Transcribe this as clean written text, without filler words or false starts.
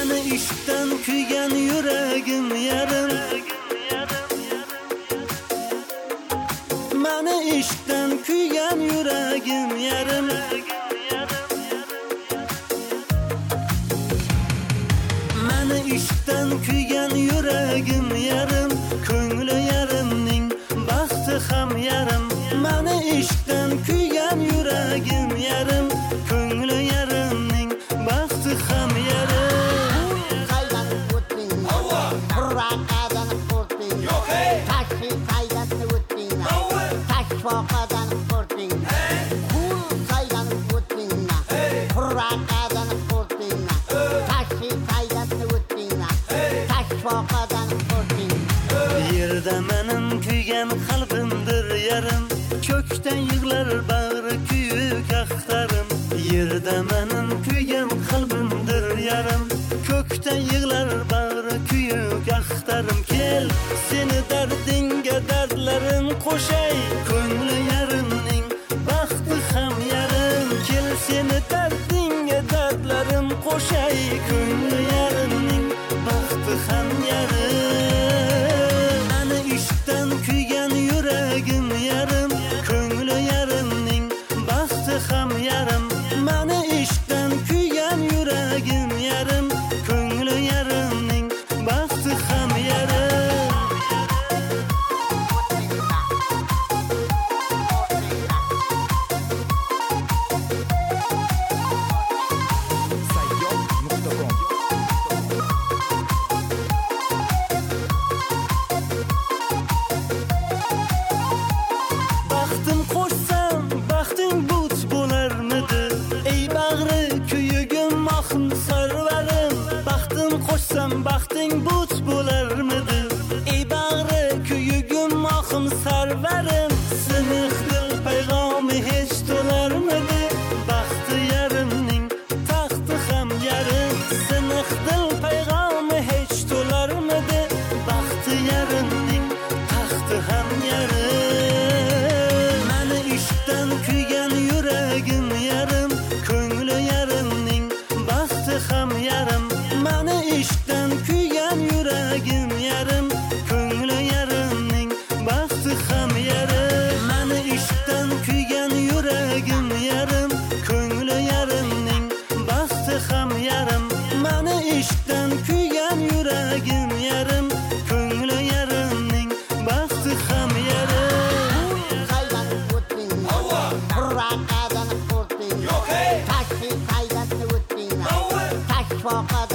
Mani ishdan kuygan yuragim yarim. Mani ishdan kuygan yuragim yarim. Mani ishdan kuygan yuragim yarim. Ko'ngli yarimning baxti ham yarim. Mani ishdan kuygan yuragim yarim. Ko'ngli yarimning baxti ham yarim. Saylanib o'tding, Qurraqadan qo'rqding, Tashvi saylanib o'tding, Tashvoqadan qo'rqding, saylanib o'tding, Qurraqadan qo'rqding, Tashvi saylanib o'tding, Tashvoqadan qo'rqding. Yerda mening kuygan qalbimdir yarim. Ko'kda yig'lar bag'ri kuyuk axtarim. Yerda mening kuygan qalbimdir yarim. Ko'kda yig'lar bag'ri kuyuk axtarim. Kel seni dardingga dardlarim qo'shay. Ko'ngli yarimning baxti ham yarim. Kel seni dardingga dardlarim qo'shay. Ko'ngli yarimning baxti ham yarim. Mani ishdan kuygan yuragim yarim. Ko'ngli yarimning baxti ham yarim. Mani ishdan kuygan yuragim yarim. Ko'ngli yarimning baxti ham yarim. Baxtim qo'shsam, baxting but bo'larmidi? Ey bag'ri kuyugim mahim sarvarim. Baxtim qo'shsam, baxting but bo'larmidi? Ey bag'ri kuyugim mahim sarvarim. Siniq dil payg'omi hech to'larmidi? Baxti yarimning taxti ham yarim. Siniq dil payg'omi hech to'larmidi? Baxti yarimning taxti ham yarim. Mani ishdan kuygan yuragim yarim. Ko'ngli yarimning baxti ham yarim. Mani ishdan kuygan yuragim yarim. Ko'ngli yarimning baxti ham yarim. Mani ishdan kuygan yuragim yarim. Ko'ngli yarimning baxti ham yarim. Mani ishdan kuygan yuragim yarim. Ko'ngli yarimning baxti ham yarim. Saylanib o'tding, Qurraqadan qo'rqding, Tashvi saylanib o'tding, Tashvoqadan